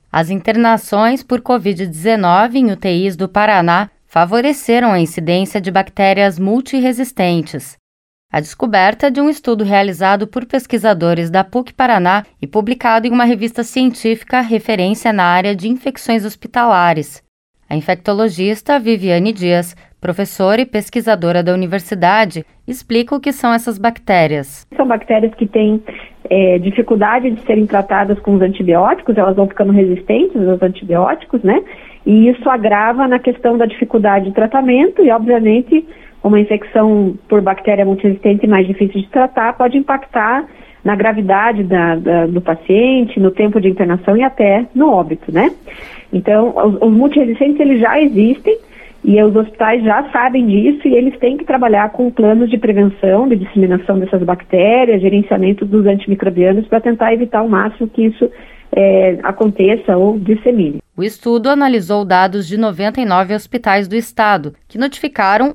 As internações por Covid-19 em UTIs do Paraná favoreceram a incidência de bactérias multiresistentes. A descoberta de um estudo realizado por pesquisadores da PUC-Paraná e publicado em uma revista científica referência na área de infecções hospitalares. A infectologista Viviane Dias, professora e pesquisadora da universidade, explica o que são essas bactérias. São bactérias que têm dificuldade de serem tratadas com os antibióticos, elas vão ficando resistentes aos antibióticos, né? E isso agrava na questão da dificuldade de tratamento e, obviamente, uma infecção por bactéria multiresistente mais difícil de tratar pode impactar na gravidade do paciente, no tempo de internação e até no óbito, né? Então, os multiresistentes eles já existem e os hospitais já sabem disso e eles têm que trabalhar com planos de prevenção, de disseminação dessas bactérias, gerenciamento dos antimicrobianos para tentar evitar ao máximo que isso aconteça ou dissemine. O estudo analisou dados de 99 hospitais do estado, que notificaram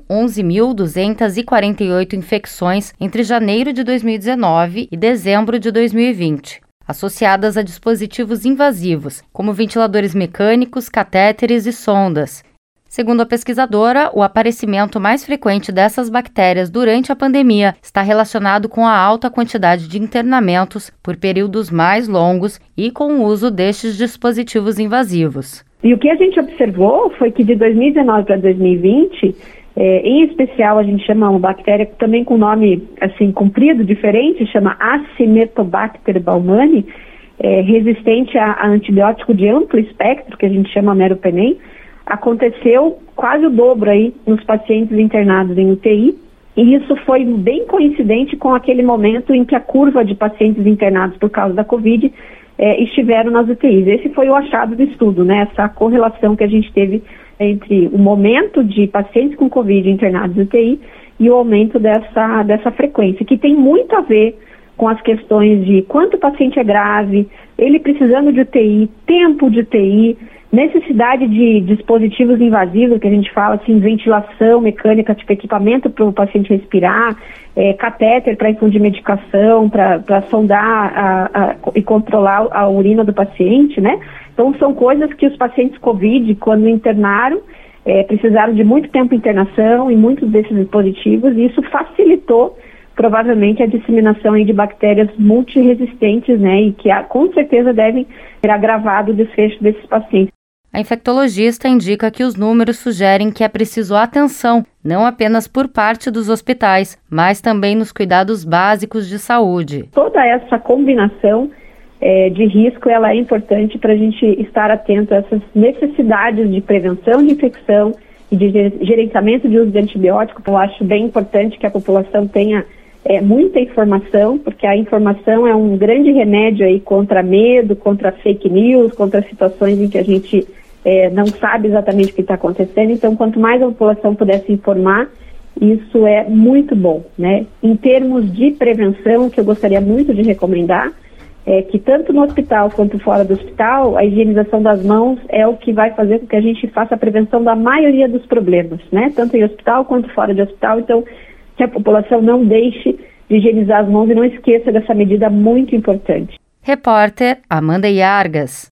11.248 infecções entre janeiro de 2019 e dezembro de 2020, associadas a dispositivos invasivos, como ventiladores mecânicos, catéteres e sondas. Segundo a pesquisadora, o aparecimento mais frequente dessas bactérias durante a pandemia está relacionado com a alta quantidade de internamentos por períodos mais longos e com o uso destes dispositivos invasivos. E o que a gente observou foi que de 2019 para 2020, em especial a gente chama uma bactéria também com nome assim comprido, diferente, chama Acinetobacter baumannii, resistente a antibiótico de amplo espectro, que a gente chama meropenem. Aconteceu quase o dobro aí nos pacientes internados em UTI, e isso foi bem coincidente com aquele momento em que a curva de pacientes internados por causa da Covid estiveram nas UTIs. Esse foi o achado do estudo, né? Essa correlação que a gente teve entre o momento de pacientes com Covid internados em UTI e o aumento dessa frequência, que tem muito a ver com as questões de quanto o paciente é grave, ele precisando de UTI, tempo de UTI, necessidade de dispositivos invasivos, que a gente fala assim, ventilação mecânica, tipo equipamento para o paciente respirar, catéter para infundir medicação, para sondar e controlar a urina do paciente, né? Então são coisas que os pacientes COVID, quando internaram, precisaram de muito tempo de internação e muitos desses dispositivos, e isso facilitou provavelmente a disseminação aí de bactérias multiresistentes, né? E que com certeza devem ter agravado o desfecho desses pacientes. A infectologista indica que os números sugerem que é preciso atenção, não apenas por parte dos hospitais, mas também nos cuidados básicos de saúde. Toda essa combinação de risco, ela é importante para a gente estar atento a essas necessidades de prevenção de infecção e de gerenciamento de uso de antibiótico. Eu acho bem importante que a população tenha muita informação, porque a informação é um grande remédio aí contra medo, contra fake news, contra situações em que a gente não sabe exatamente o que está acontecendo. Então, quanto mais a população puder se informar, isso é muito bom, né? Em termos de prevenção, que eu gostaria muito de recomendar, é que tanto no hospital quanto fora do hospital, a higienização das mãos é o que vai fazer com que a gente faça a prevenção da maioria dos problemas, né? Tanto em hospital quanto fora de hospital. Então, que a população não deixe de higienizar as mãos e não esqueça dessa medida muito importante. Repórter Amanda Iargas.